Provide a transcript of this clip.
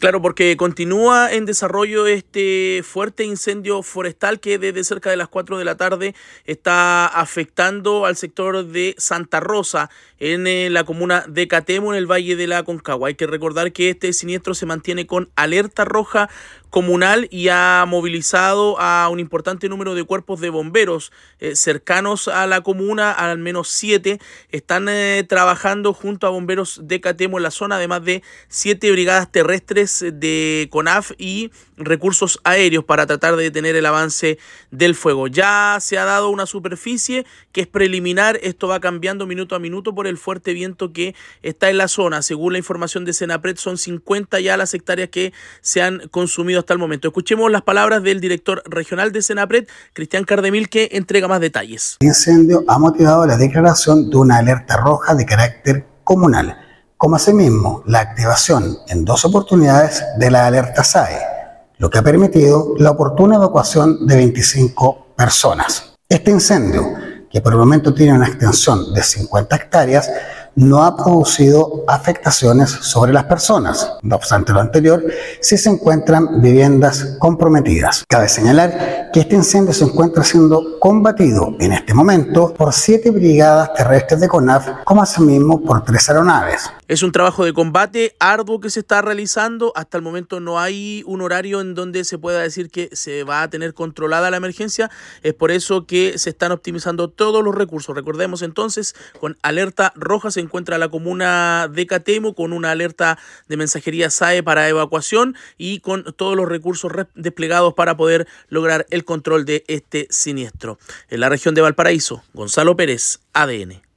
Claro, porque continúa en desarrollo este fuerte incendio forestal que desde cerca de las 4 de la tarde está afectando al sector de Santa Rosa en la comuna de Catemo, en el Valle de la Aconcagua. Hay que recordar que este siniestro se mantiene con alerta roja comunal y ha movilizado a un importante número de cuerpos de bomberos cercanos a la comuna, al menos 7, están trabajando junto a bomberos de Catemo en la zona, además de 7 brigadas terrestres de CONAF y recursos aéreos para tratar de detener el avance del fuego. Ya se ha dado una superficie que es preliminar, esto va cambiando minuto a minuto por el fuerte viento que está en la zona. Según la información de Senapred, son 50 ya las hectáreas que se han consumido hasta el momento. Escuchemos las palabras del director regional de Senapred, Cristian Cardemil, que entrega más detalles. El incendio ha motivado la declaración de una alerta roja de carácter comunal, como asimismo la activación en 2 oportunidades de la alerta SAE, lo que ha permitido la oportuna evacuación de 25 personas. Este incendio, que por el momento tiene una extensión de 50 hectáreas, no ha producido afectaciones sobre las personas. No obstante lo anterior, sí se encuentran viviendas comprometidas. Cabe señalar que este incendio se encuentra siendo combatido en este momento por 7 brigadas terrestres de CONAF, como asimismo por 3 aeronaves. Es un trabajo de combate arduo que se está realizando. Hasta el momento no hay un horario en donde se pueda decir que se va a tener controlada la emergencia. Es por eso que se están optimizando todos los recursos. Recordemos entonces, con alerta roja se encuentra la comuna de Catemo, con una alerta de mensajería SAE para evacuación y con todos los recursos desplegados para poder lograr el control de este siniestro. En la región de Valparaíso, Gonzalo Pérez, ADN.